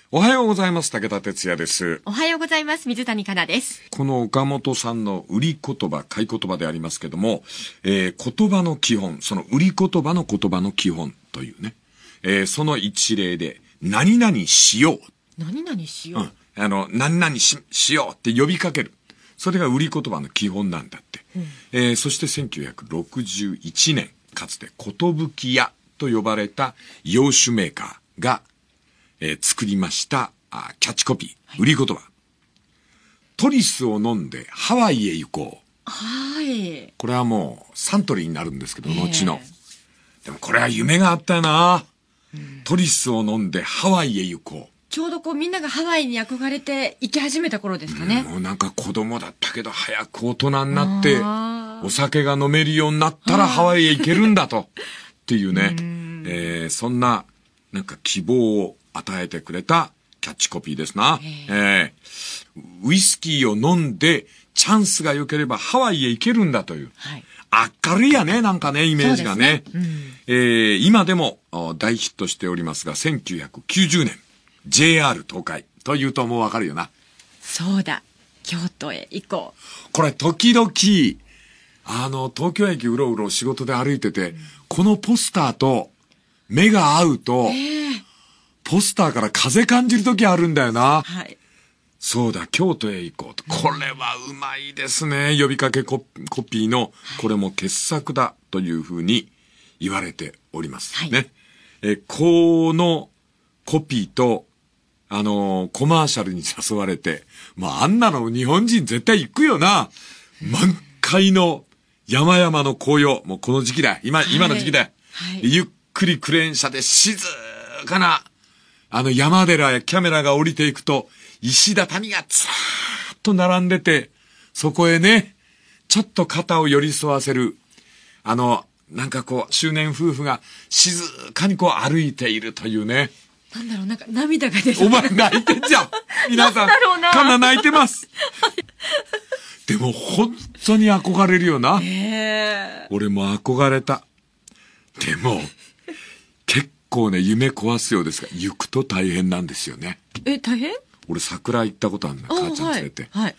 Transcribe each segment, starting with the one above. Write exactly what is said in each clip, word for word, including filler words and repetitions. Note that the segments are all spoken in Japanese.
おはようございます。武田哲也です。 おはようございます。水谷香奈です。 この岡本さんの売り言葉、買い言葉でありますけども、えー、言葉の基本、その売り言葉の言葉の基本というね、えー、その一例で、何々しよう。 何々しよう。 うん。あの、何々し、しようって呼びかける。それが売り言葉の基本なんだって。うん、えー、そしてせんきゅうひゃくろくじゅういちねん、かつて寿屋と呼ばれた洋酒メーカーが、えー、作りましたあキャッチコピー、はい、売り言葉。トリスを飲んでハワイへ行こう。 はい。 これはもうサントリーになるんですけど、後の。でもこれは夢があったよな、うん、トリスを飲んでハワイへ行こう。 ちょうどこうみんながハワイに憧れて行き始めた頃ですかね。 もうなんか子供だったけど早く大人になって、お酒が飲めるようになったらハワイへ行けるんだと。っていうね、えー、そんななんか希望を与えてくれたキャッチコピーですな。えー、ウイスキーを飲んでチャンスが良ければハワイへ行けるんだという、はい、明るいやね、なんかね、イメージがね。ね、うん、えー、今でも大ヒットしておりますが、せんきゅうひゃくきゅうじゅうねん ジェイアール 東海というともうわかるよな。 そうだ、京都へ行こう。これ時々あの東京駅うろうろ仕事で歩いてて、うん、このポスターと目が合うと、えー、ポスターから風感じるときあるんだよな。はい。そうだ、京都へ行こうと。これはうまいですね。呼びかけコ、コピーの、これも傑作だというふうに言われております。はい、ね。え、このコピーと、あのー、コマーシャルに誘われて、まあ、あんなの日本人絶対行くよな。満開の山々の紅葉。もうこの時期だ。今、はい、今の時期だ。はい、ゆっくりクレーン車で静かな、あの山寺へキャメラが降りていくと、石畳がずーっと並んでて、そこへね、ちょっと肩を寄り添わせる、あの、なんかこう、中年夫婦が静かにこう歩いているというね。 なんだろう、なんか涙が出てる。 お前泣いてんじゃん。皆さん、かな泣いてます。でも本当に憧れるよな。へー。俺も憧れた。でも、結構ね、夢壊すようですが、行くと大変なんですよね。 え、大変？ 俺桜行ったことあるんだ、母ちゃん連れて。はい。はい、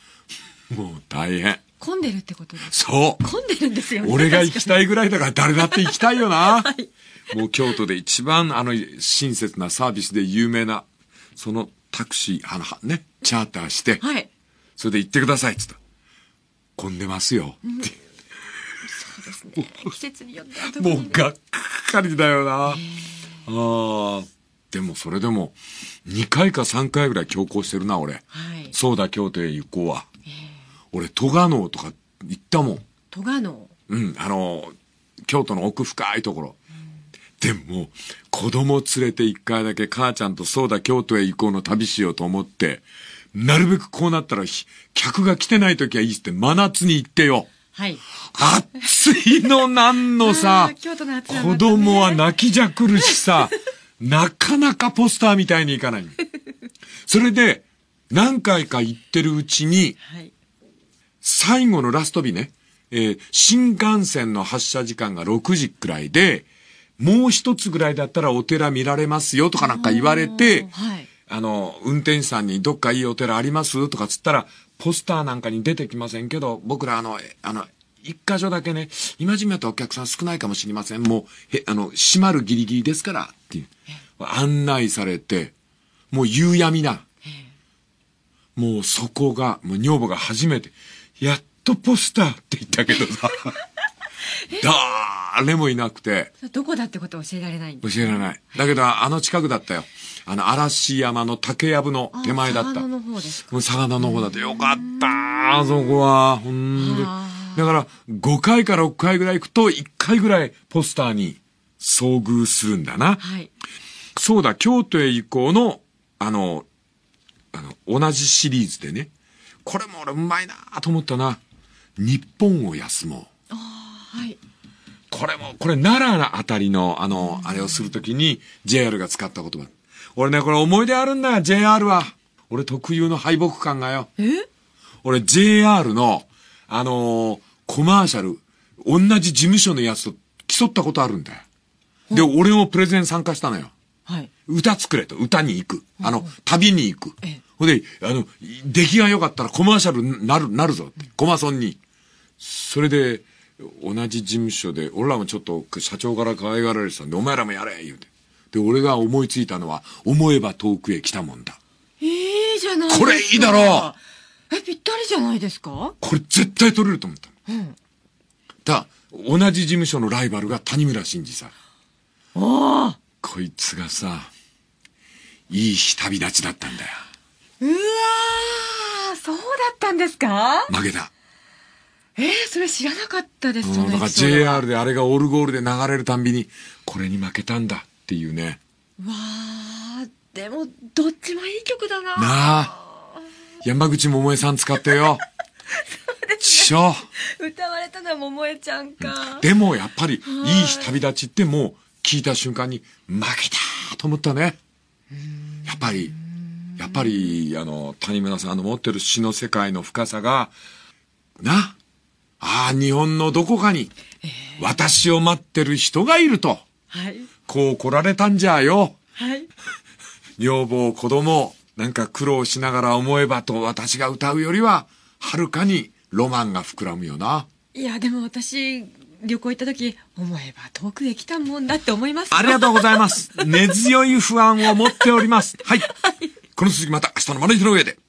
もう大変。 混んでるってことですか？ そう。 混んでるんですよね。 俺が行きたいぐらいだから誰だって行きたいよな。はい。もう京都で一番あの親切なサービスで有名な、そのタクシー、あのね、チャーターして、はい。それで行ってくださいって言ったら、混んでますよ。うん、ってそうですね。季節によっては特に、ね、もうがっかりだよな。ああ。でもそれでもにかいかさんかいぐらい強行してるな、俺。はい。そうだ、京都へ行こうは。俺、戸賀能とか行ったもん。 戸賀能？ うん、あの、京都の奥深いところ。うん、でも、子供連れて一回だけ母ちゃんとそうだ、京都へ行こうの旅しようと思って、なるべくこうなったら、客が来てない時はいいって真夏に行ってよ。はい。暑いのなんのさ、 京都の暑い子供は泣きじゃくるしさ、なかなかポスターみたいにいかない。それで、何回か行ってるうちに、はい、最後のラスト日ね、えー、新幹線の発車時間がろくじくらいで、もう一つぐらいだったらお寺見られますよとかなんか言われて、はい、あの、運転手さんにどっかいいお寺ありますとかつったら、ポスターなんかに出てきませんけど、僕らあの、あの、一箇所だけね、今じめとお客さん少ないかもしれません。もう、へ、あの、閉まるギリギリですから、っていう。案内されて、もう夕闇な。もうそこが、もう女房が初めて、やっとポスターって言ったけどさ、誰もいなくて。 どこだってこと教えられないんですか？教えられない。だけど、あの近くだったよ。あの、嵐山の竹やぶの手前だった。 佐賀の方ですか？ 佐賀の方だってよかった、あそこは。ほんで。だから、ごかいかろっかいぐらい行くと、いっかいぐらいポスターに遭遇するんだな。はい。そうだ、京都へ行こうの、あの、あの、同じシリーズでね、これも俺うまいなと思ったな。日本を休もう。ああ、はい。これも、これ奈良あたりの、あの、あれをするときに ジェイアール が使った言葉。俺ね、これ思い出あるんだよ、ジェイアール は。俺特有の敗北感がよ。え？俺 ジェイアール の、あのー、コマーシャル、同じ事務所のやつと競ったことあるんだよ。で、俺もプレゼン参加したのよ。 はい。 歌作れと。歌に行く。あの、旅に行く。 ええ。 ほんで、あの、出来が良かったらコマーシャルになる、なるぞって。コマソンに。それで、同じ事務所で、俺らもちょっと社長から可愛がられてたんで、お前らもやれ言うて。で、俺が思いついたのは、思えば遠くへ来たもんだ。 いいじゃないですか。 これいいだろう。え、ぴったりじゃないですか？ これ絶対取れると思ったの。 うん。 だ、同じ事務所のライバルが谷村新司さん。 おー。 こいつがさ、いい日旅立ちだったんだよ。 うわー、そうだったんですか？ 負けた。 えー、それ知らなかったです。 うん、だから ジェイアール であれがオルゴールで流れるたんびに、これに負けたんだっていうね。 わー、でも、どっちもいい曲だな。 なあ。山口百恵さん使ってよ。 そうですね。 しょ。 歌われたのは桃江ちゃんか。 でもやっぱり、いい日旅立ちってもう聞いた瞬間に、負けたと思ったね。やっぱり、やっぱり、あの、谷村さんの持ってる詩の世界の深さが、な。ああ、日本のどこかに、私を待ってる人がいると。 はい。 こう来られたんじゃよ。 はい。 女房、子供、なんか苦労しながら思えばと私が歌うよりは、はるかにロマンが膨らむよな。 いや、でも私、旅行行った時、思えば遠くへ来たもんだって思います。 ありがとうございます。根強い不安を持っております。はい。この続きまた明日のまな板の上で。